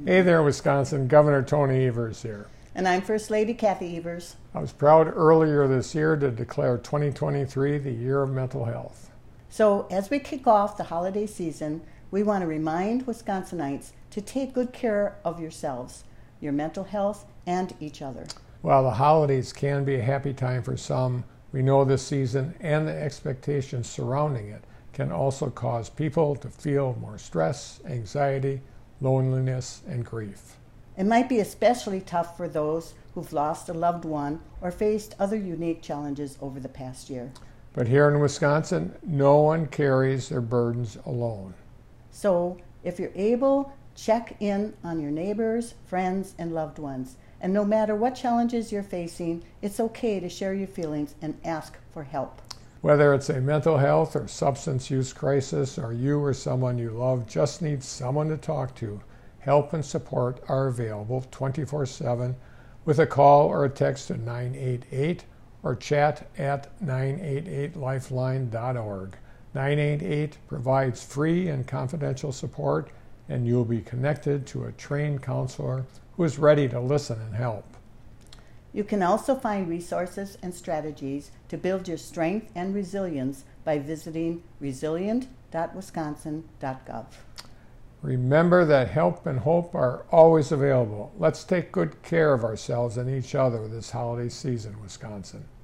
Hey there, Wisconsin. Governor Tony Evers here. And I'm First Lady Kathy Evers. I was proud earlier this year to declare 2023 the Year of Mental Health. So as we kick off the holiday season, we want to remind Wisconsinites to take good care of yourselves, your mental health, and each other. While the holidays can be a happy time for some, we know this season and the expectations surrounding it can also cause people to feel more stress, anxiety, loneliness, and grief. It might be especially tough for those who've lost a loved one or faced other unique challenges over the past year. But here in Wisconsin, no one carries their burdens alone. So if you're able, check in on your neighbors, friends, and loved ones. And no matter what challenges you're facing, it's okay to share your feelings and ask for help. Whether it's a mental health or substance use crisis, or you or someone you love just need someone to talk to, help and support are available 24/7 with a call or a text to 988 or chat at 988lifeline.org. 988 provides free and confidential support, and you'll be connected to a trained counselor who is ready to listen and help. You can also find resources and strategies to build your strength and resilience by visiting resilient.wisconsin.gov. Remember that help and hope are always available. Let's take good care of ourselves and each other this holiday season, Wisconsin.